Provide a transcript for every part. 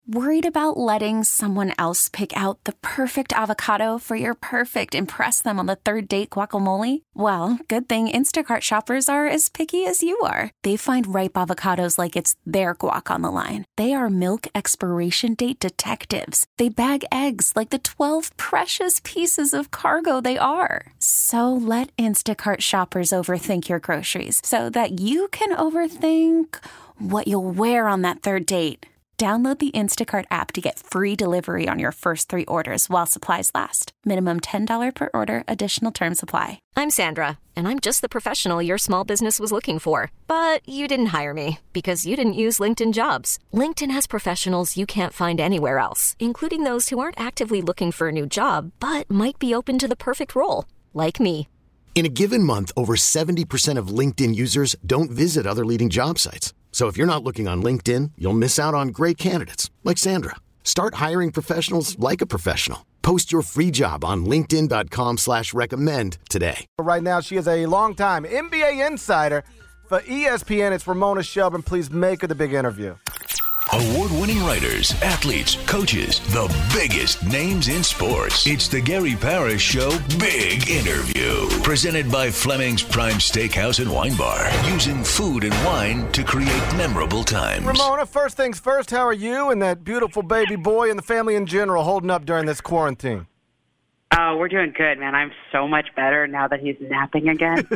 Worried about letting someone else pick out the perfect avocado for your perfect impress them on the third date guacamole? Well, good thing Instacart shoppers are as picky as you are. They find ripe avocados like it's their guac on the line. They are milk expiration date detectives. They bag eggs like the 12 precious pieces of cargo they are. So let Instacart shoppers overthink your groceries so that you can overthink what you'll wear on that third date. Download the Instacart app to get free delivery on your first 3 orders while supplies last. Minimum $10 per order. Additional terms apply. I'm Sandra, and I'm just the professional your small business was looking for. But you didn't hire me because you didn't use LinkedIn Jobs. LinkedIn has professionals you can't find anywhere else, including those who aren't actively looking for a new job, but might be open to the perfect role, like me. In a given month, over 70% of LinkedIn users don't visit other leading job sites. So if you're not looking on LinkedIn, you'll miss out on great candidates like Sandra. Start hiring professionals like a professional. Post your free job on linkedin.com/recommend today. Right now, she is a longtime NBA insider for ESPN. It's Ramona Shelburne. Please make her the big interview. Award-winning writers, athletes, coaches, the biggest names in sports. It's the Gary Parrish Show Big Interview. Presented by Fleming's Prime Steakhouse and Wine Bar. Using food and wine to create memorable times. Ramona, first things first, how are you and that beautiful baby boy and the family in general holding up during this quarantine? Oh, we're doing good, man. I'm so much better now that he's napping again.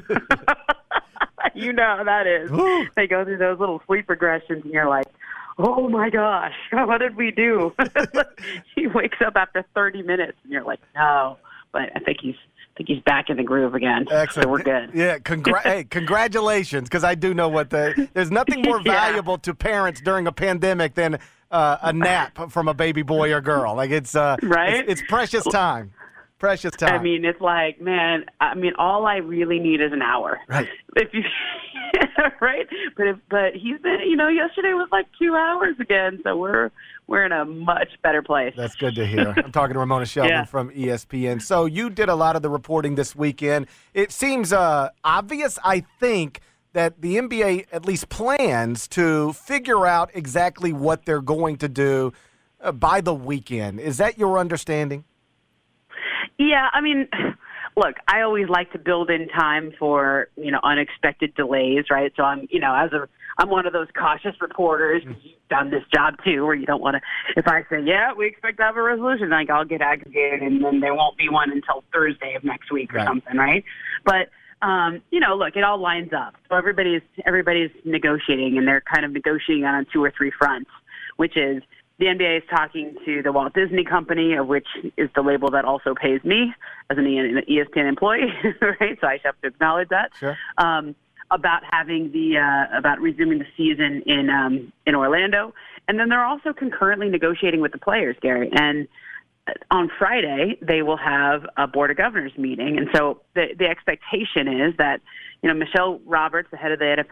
You know how that is. They go through those little sleep regressions, and you're like, oh, my gosh, what did we do? He wakes up after 30 minutes, and you're like, no. But I think he's back in the groove again. Excellent. So we're good. Yeah, hey, congratulations, because I do know there's nothing more valuable to parents during a pandemic than a nap from a baby boy or girl. Like it's right? It's precious time. Precious time. I mean, it's like, man, all I really need is an hour. Right. If you, right? But he's been, yesterday was like 2 hours again, so we're in a much better place. That's good to hear. I'm talking to Ramona Shelburne from ESPN. So you did a lot of the reporting this weekend. It seems obvious, I think, that the NBA at least plans to figure out exactly what they're going to do by the weekend. Is that your understanding? Yeah, I mean, look, I always like to build in time for, unexpected delays, right? So I'm one of those cautious reporters. You've done this job too, where you don't want to, if I say, yeah, we expect to have a resolution, like I'll get aggregated and then there won't be one until Thursday of next week or something, right? But, look, it all lines up. So everybody's negotiating, and they're kind of negotiating on 2 or 3 fronts, which is, the NBA is talking to the Walt Disney Company, of which is the label that also pays me as an ESPN employee, right? So I have to acknowledge that. Sure. About having about resuming the season in Orlando, and then they're also concurrently negotiating with the players, Gary. And on Friday they will have a Board of Governors meeting, and so the expectation is that Michelle Roberts, the head of the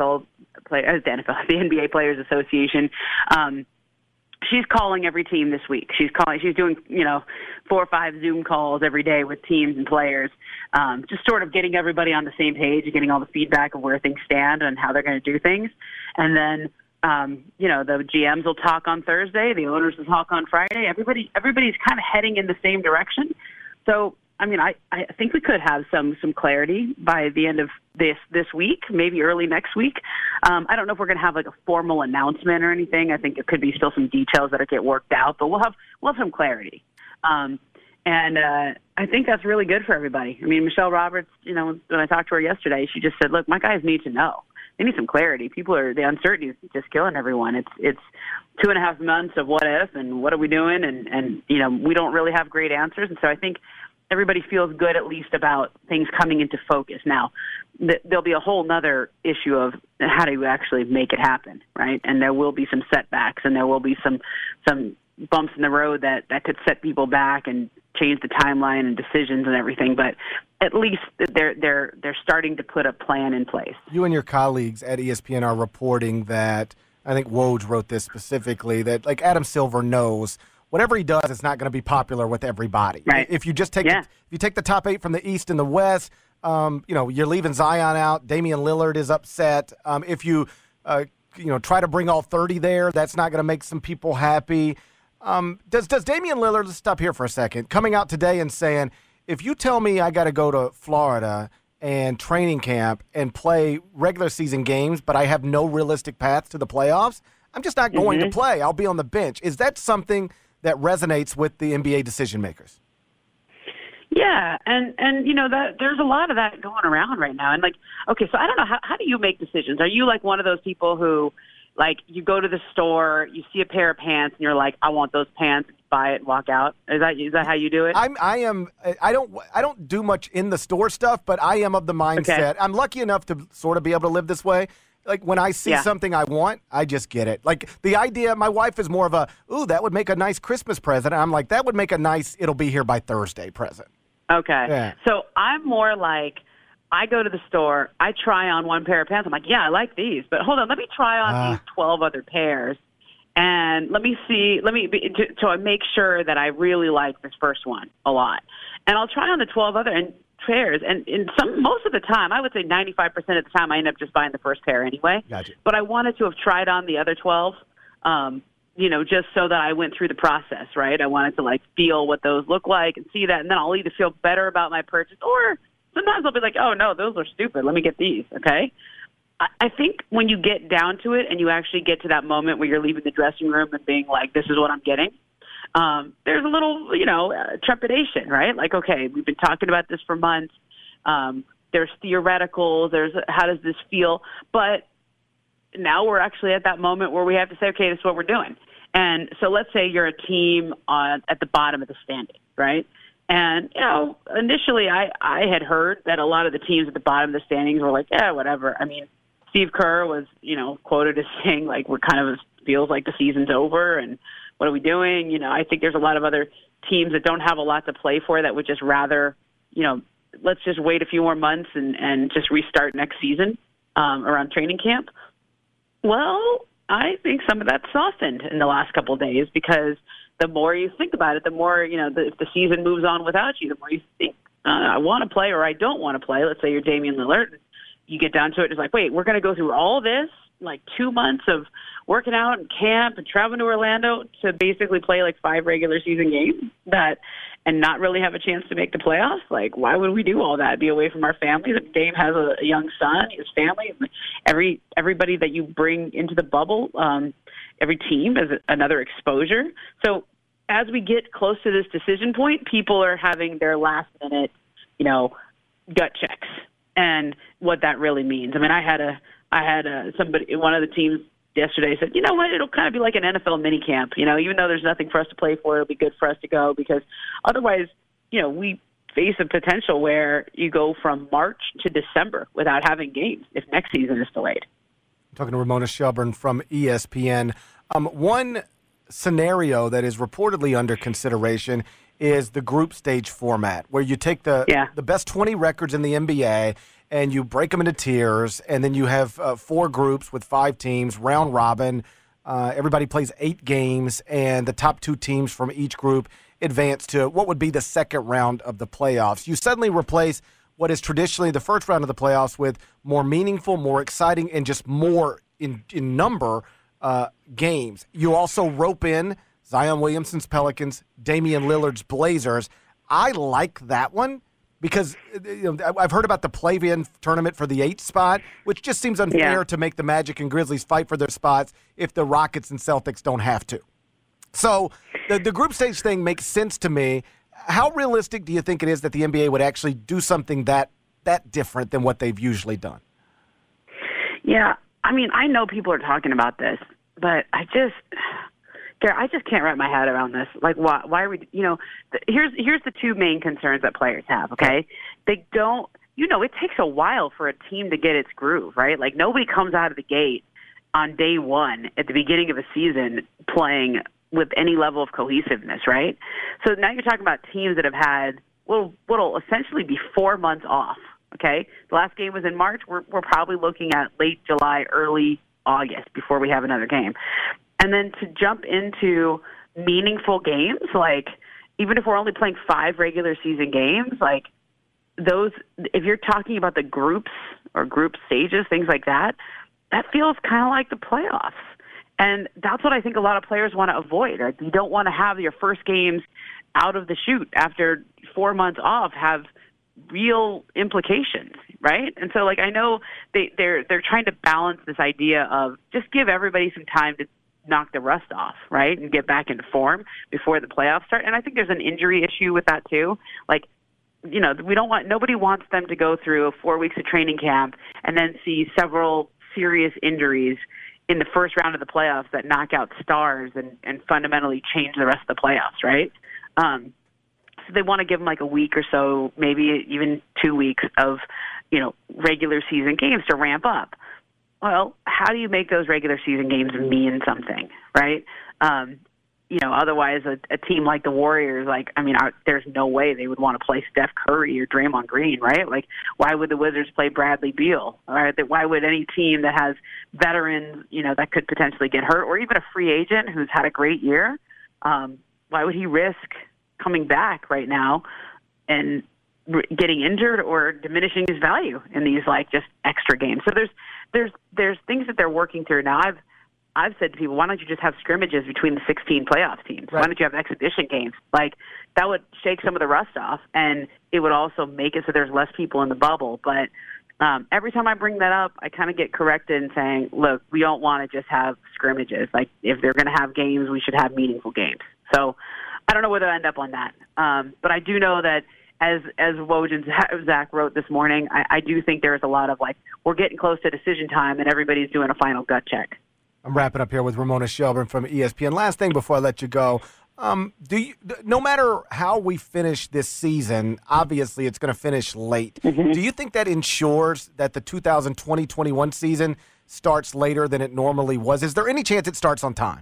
the NBA Players Association. She's calling every team this week. She's doing, 4 or 5 Zoom calls every day with teams and players, just sort of getting everybody on the same page and getting all the feedback of where things stand and how they're going to do things. And then, the GMs will talk on Thursday. The owners will talk on Friday. Everybody's kind of heading in the same direction. So, I mean, I think we could have some clarity by the end of this week, maybe early next week. I don't know if we're going to have like a formal announcement or anything. I think there could be still some details that get worked out, but we'll have some clarity. And I think that's really good for everybody. I mean, Michelle Roberts, when I talked to her yesterday, she just said, look, my guys need to know. They need some clarity. The uncertainty is just killing everyone. It's 2.5 months of what if and what are we doing? And we don't really have great answers. And so I think everybody feels good at least about things coming into focus. Now, there'll be a whole nother issue of how do you actually make it happen, right? And there will be some setbacks, and there will be some bumps in the road that could set people back and change the timeline and decisions and everything. But at least they're starting to put a plan in place. You and your colleagues at ESPN are reporting that, I think Woj wrote this specifically, that like Adam Silver knows whatever he does, it's not going to be popular with everybody. Right. If you just take if you take the top 8 from the East and the West, you're leaving Zion out. Damian Lillard is upset. If you try to bring all 30 there, that's not going to make some people happy. Does Damian Lillard, let's stop here for a second, coming out today and saying, if you tell me I got to go to Florida and training camp and play regular season games, but I have no realistic path to the playoffs, I'm just not going to play. I'll be on the bench. Is that something that resonates with the NBA decision makers? Yeah, and that there's a lot of that going around right now. And okay, so I don't know, how do you make decisions? Are you like one of those people who, you go to the store, you see a pair of pants, and you're like, I want those pants, buy it, and walk out? Is that how you do it? I don't do much in the store stuff, but I am of the mindset. Okay. I'm lucky enough to sort of be able to live this way. Like, when I see something I want, I just get it. Like, the idea, my wife is more of that would make a nice Christmas present. I'm like, that would make a nice, it'll be here by Thursday present. Okay. Yeah. So I'm more like, I go to the store, I try on one pair of pants. I'm like, yeah, I like these, but hold on, let me try on these 12 other pairs, and let me so I make sure that I really like this first one a lot. And I'll try on the 12 other pairs, and most of the time, I would say 95% of the time, I end up just buying the first pair anyway. Gotcha. But I wanted to have tried on the other 12, just so that I went through the process, right? I wanted to feel what those look like and see that, and then I'll either feel better about my purchase, or sometimes I'll be like, oh no, those are stupid, let me get these, okay? I think when you get down to it and you actually get to that moment where you're leaving the dressing room and being like, this is what I'm getting, there's a little, trepidation, right? Like, okay, we've been talking about this for months. There's theoreticals. There's how does this feel? But now we're actually at that moment where we have to say, okay, this is what we're doing. And so let's say you're a team at the bottom of the standing, right? And, initially I had heard that a lot of the teams at the bottom of the standings were like, yeah, whatever. I mean, Steve Kerr was, quoted as saying, we're kind of feels like the season's over and what are we doing? I think there's a lot of other teams that don't have a lot to play for that would just rather, let's just wait a few more months and just restart next season around training camp. Well, I think some of that softened in the last couple of days, because the more you think about it, the more, if the season moves on without you, the more you think, I want to play or I don't want to play. Let's say you're Damian Lillard. You get down to it, it's like, wait, we're going to go through all this, 2 months of working out and camp and traveling to Orlando to basically play 5 regular season games and not really have a chance to make the playoffs? Why would we do all that? Be away from our families? Dame has a young son, his family. Everybody that you bring into the bubble, every team is another exposure. So as we get close to this decision point, people are having their last minute, gut checks and what that really means. I mean, I had somebody, one of the teams yesterday said, you know what, it'll kind of be like an NFL mini camp. Even though there's nothing for us to play for, it'll be good for us to go, because otherwise, we face a potential where you go from March to December without having games if next season is delayed. I'm talking to Ramona Shelburne from ESPN. One scenario that is reportedly under consideration is the group stage format, where you take the best 20 records in the NBA and you break them into tiers, and then you have 4 groups with 5 teams, round robin. Everybody plays 8 games, and the top 2 teams from each group advance to what would be the second round of the playoffs. You suddenly replace what is traditionally the first round of the playoffs with more meaningful, more exciting, and just more in number games. You also rope in Zion Williamson's Pelicans, Damian Lillard's Blazers. I like that one because I've heard about the play-in tournament for the 8th spot, which just seems unfair to make the Magic and Grizzlies fight for their spots if the Rockets and Celtics don't have to. So the group stage thing makes sense to me. How realistic do you think it is that the NBA would actually do something that different than what they've usually done? Yeah, I mean, I know people are talking about this, but I just can't wrap my head around this. Why are we? Here's the 2 main concerns that players have. Okay, they don't. It takes a while for a team to get its groove, right? Nobody comes out of the gate on day one at the beginning of a season playing with any level of cohesiveness, right? So now you're talking about teams that have had what'll essentially be 4 months off. Okay, the last game was in March. We're probably looking at late July, early August before we have another game. And then to jump into meaningful games, even if we're only playing 5 regular season games, those, if you're talking about the groups or group stages, things like that, that feels kind of like the playoffs. And that's what I think a lot of players want to avoid. Right? You don't want to have your first games out of the chute after 4 months off have real implications, right? And so, like, I know they're trying to balance this idea of just give everybody some time to knock the rust off, right, and get back into form before the playoffs start. And I think there's an injury issue with that too. Like, you know, nobody wants them to go through 4 weeks of training camp and then see several serious injuries in the first round of the playoffs that knock out stars and fundamentally change the rest of the playoffs, right? So they want to give them like a week or so, maybe even 2 weeks of, you know, regular season games to ramp up. Well, how do you make those regular season games mean something, right? You know, otherwise a team like the Warriors, like, I mean, there's no way they would want to play Steph Curry or Draymond Green, right? Like, why would the Wizards play Bradley Beal? All right, why would any team that has veterans, you know, that could potentially get hurt, or even a free agent who's had a great year, why would he risk coming back right now and getting injured or diminishing his value in these, like, just extra games? So there's things that they're working through now. I've said to people, why don't you just have scrimmages between the 16 playoff teams? Right. Why don't you have exhibition games? Like, that would shake some of the rust off, and it would also make it so there's less people in the bubble. But every time I bring that up, I kind of get corrected in saying, look, we don't want to just have scrimmages. Like, if they're going to have games, we should have meaningful games. So I don't know whether I end up on that. But I do know that as Woj and Zach wrote this morning, I do think there's a lot of, like, we're getting close to decision time and everybody's doing a final gut check. I'm wrapping up here with Ramona Shelburne from ESPN. Last thing before I let you go, no matter how we finish this season, obviously it's going to finish late. Mm-hmm. Do you think that ensures that the 2020-21 season starts later than it normally was? Is there any chance it starts on time?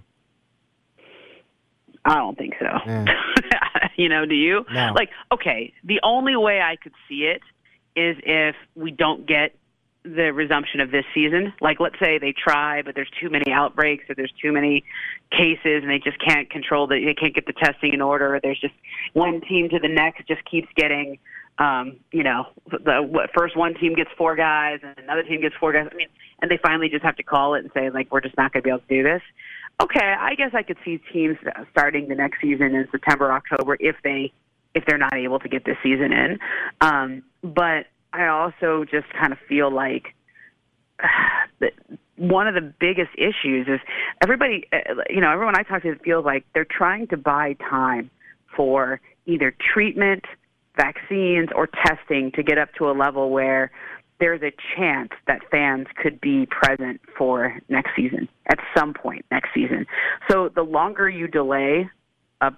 I don't think so. Yeah. You know, do you? No. Like, okay, the only way I could see it is if we don't get the resumption of this season. Like, let's say they try, but there's too many outbreaks or there's too many cases and they just can't control they can't get the testing in order. Or there's just one team to the next just keeps getting, you know, first one team gets 4 guys and another team gets 4 guys. I mean, and they finally just have to call it and say, like, we're just not going to be able to do this. Okay, I guess I could see teams starting the next season in September, October if they're not able to get this season in. But I also just kind of feel like one of the biggest issues is everybody, you know, everyone I talk to feels like they're trying to buy time for either treatment, vaccines, or testing to get up to a level where there's a chance that fans could be present for next season at some point next season. So the longer you delay the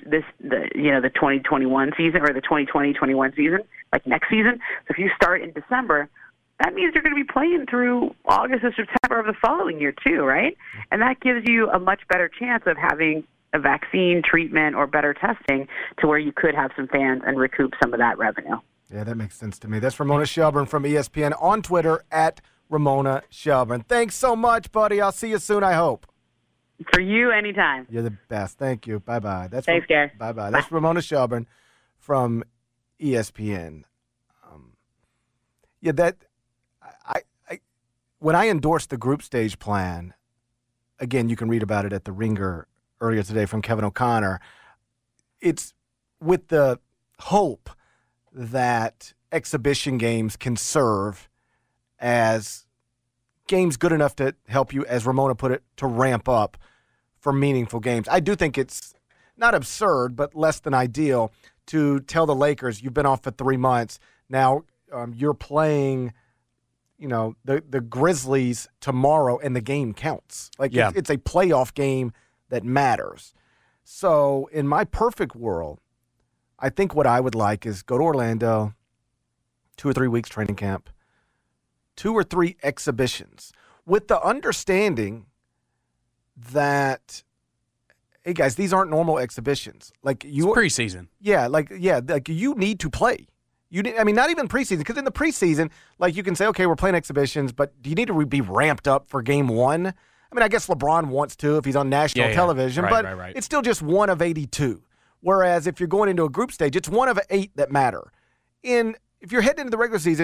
2021 season or the 2020-21 season, like next season. So if you start in December, that means you're going to be playing through August or September of the following year too, right? And that gives you a much better chance of having a vaccine, treatment, or better testing to where you could have some fans and recoup some of that revenue. Yeah, that makes sense to me. That's Ramona Shelburne from ESPN on Twitter at Ramona Shelburne. Thanks so much, buddy. I'll see you soon, I hope. For you, anytime. You're the best. Thank you. Bye-bye. Thanks, Gary. Bye-bye. That's Ramona Shelburne from ESPN. When I endorsed the group stage plan, again, you can read about it at The Ringer earlier today from Kevin O'Connor. It's with the hope that exhibition games can serve as games good enough to help you, as Ramona put it, to ramp up for meaningful games. I do think it's not absurd, but less than ideal to tell the Lakers, you've been off for 3 months. Now you're playing, you know, the Grizzlies tomorrow, and the game counts. Like, yeah. It's a playoff game that matters. So in my perfect world, I think what I would like is go to Orlando, 2 or 3 weeks training camp, 2 or 3 exhibitions, with the understanding that, hey guys, these aren't normal exhibitions. Like it's preseason. Yeah, like you need to play. Not even preseason, because in the preseason, like, you can say, okay, we're playing exhibitions, but do you need to be ramped up for game 1? I mean, I guess LeBron wants to if he's on national television, right. It's still just 1 of 82. Whereas if you're going into a group stage, it's 1 of 8 that matter. If you're heading into the regular season,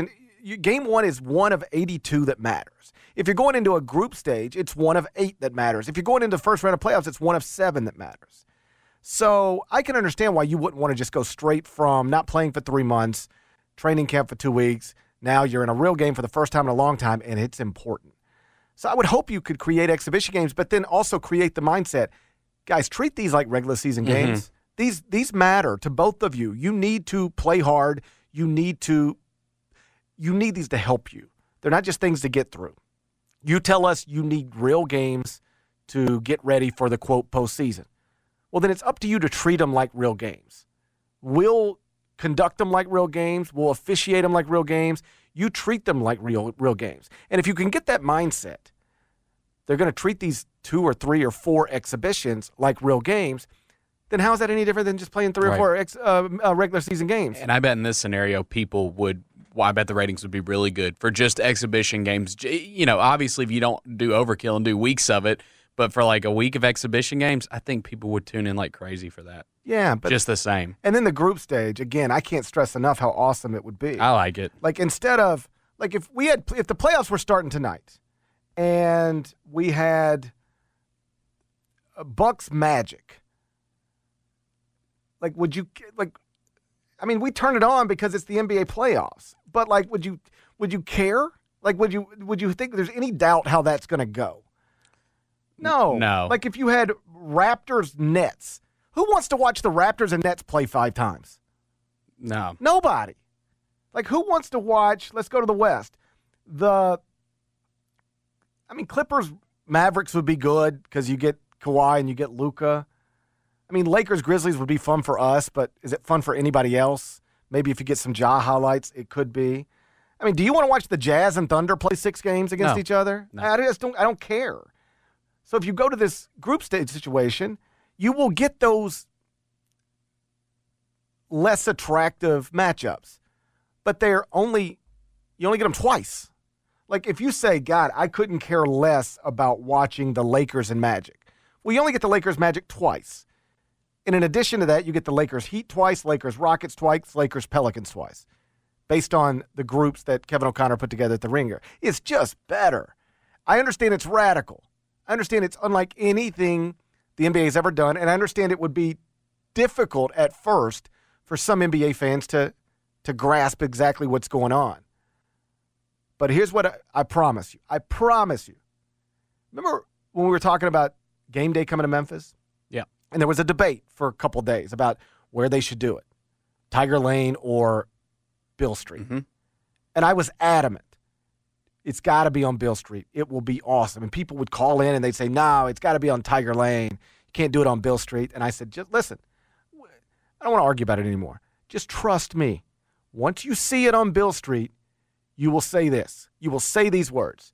game one is one of 82 that matters. If you're going into a group stage, it's one of 8 that matters. If you're going into the first round of playoffs, it's one of 7 that matters. So I can understand why you wouldn't want to just go straight from not playing for 3 months, training camp for 2 weeks. Now you're in a real game for the first time in a long time, and it's important. So I would hope you could create exhibition games, but then also create the mindset. Guys, treat these like regular season games. These matter to both of you. You need to play hard. You need these to help you. They're not just things to get through. You tell us you need real games to get ready for the, quote, postseason. Well, then it's up to you to treat them like real games. We'll conduct them like real games. We'll officiate them like real games. You treat them like real games. And if you can get that mindset, they're going to treat these 2 or 3 or 4 exhibitions like real games, then how is that any different than just playing 3 or 4 regular season games? And I bet in this scenario, I bet the ratings would be really good for just exhibition games. You know, obviously if you don't do overkill and do weeks of it, but for like a week of exhibition games, I think people would tune in like crazy for that. Yeah, but just the same. And then the group stage, again, I can't stress enough how awesome it would be. I like it. Like instead of like if the playoffs were starting tonight and we had Bucks Magic, like would you like I mean, we turn it on because it's the NBA playoffs. But like would you care? Like would you think there's any doubt how that's going to go? No. Like if you had Raptors Nets, who wants to watch the Raptors and Nets play 5 times? No. Nobody. Like who wants to watch, let's go to the West. Clippers Mavericks would be good because you get Kawhi and you get Luka. I mean, Lakers Grizzlies would be fun for us, but is it fun for anybody else? Maybe if you get some Ja highlights, it could be. I mean, do you want to watch the Jazz and Thunder play 6 games against each other? No. I don't care. So if you go to this group stage situation, you will get those less attractive matchups. But you only get them twice. Like if you say, God, I couldn't care less about watching the Lakers and Magic. Well, you only get the Lakers Magic twice. And in addition to that, you get the Lakers Heat twice, Lakers Rockets twice, Lakers Pelicans twice, based on the groups that Kevin O'Connor put together at the Ringer. It's just better. I understand it's radical. I understand it's unlike anything the NBA has ever done, and I understand it would be difficult at first for some NBA fans to grasp exactly what's going on. But here's what I promise you. I promise you. Remember when we were talking about game day coming to Memphis? Yeah. And there was a debate for a couple of days about where they should do it, Tiger Lane or Beale Street. Mm-hmm. And I was adamant. It's got to be on Beale Street. It will be awesome. And people would call in and they'd say, no, it's got to be on Tiger Lane. You can't do it on Beale Street. And I said, just listen, I don't want to argue about it anymore. Just trust me. Once you see it on Beale Street, you will say this. You will say these words.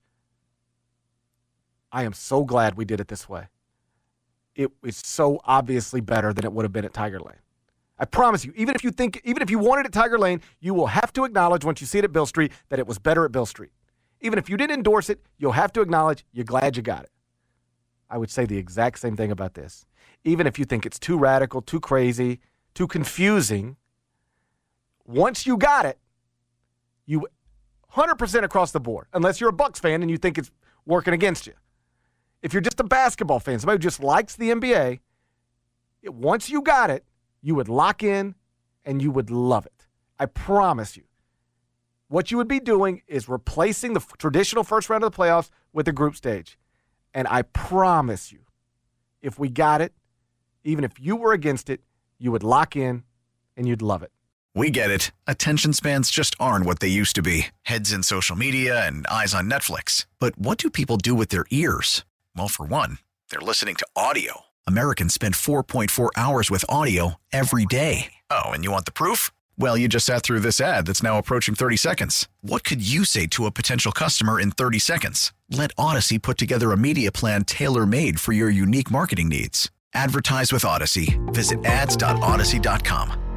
I am so glad we did it this way. It is so obviously better than it would have been at Tiger Lane. I promise you, even if you wanted it at Tiger Lane, you will have to acknowledge once you see it at Beale Street that it was better at Beale Street. Even if you didn't endorse it, you'll have to acknowledge you're glad you got it. I would say the exact same thing about this. Even if you think it's too radical, too crazy, too confusing, once you got it, you 100% across the board, unless you're a Bucks fan and you think it's working against you. If you're just a basketball fan, somebody who just likes the NBA, once you got it, you would lock in and you would love it. I promise you. What you would be doing is replacing the traditional first round of the playoffs with a group stage. And I promise you, if we got it, even if you were against it, you would lock in and you'd love it. We get it. Attention spans just aren't what they used to be. Heads in social media and eyes on Netflix. But what do people do with their ears? Well, for one, they're listening to audio. Americans spend 4.4 hours with audio every day. Oh, and you want the proof? Well, you just sat through this ad that's now approaching 30 seconds. What could you say to a potential customer in 30 seconds? Let Odyssey put together a media plan tailor-made for your unique marketing needs. Advertise with Odyssey. Visit ads.odyssey.com.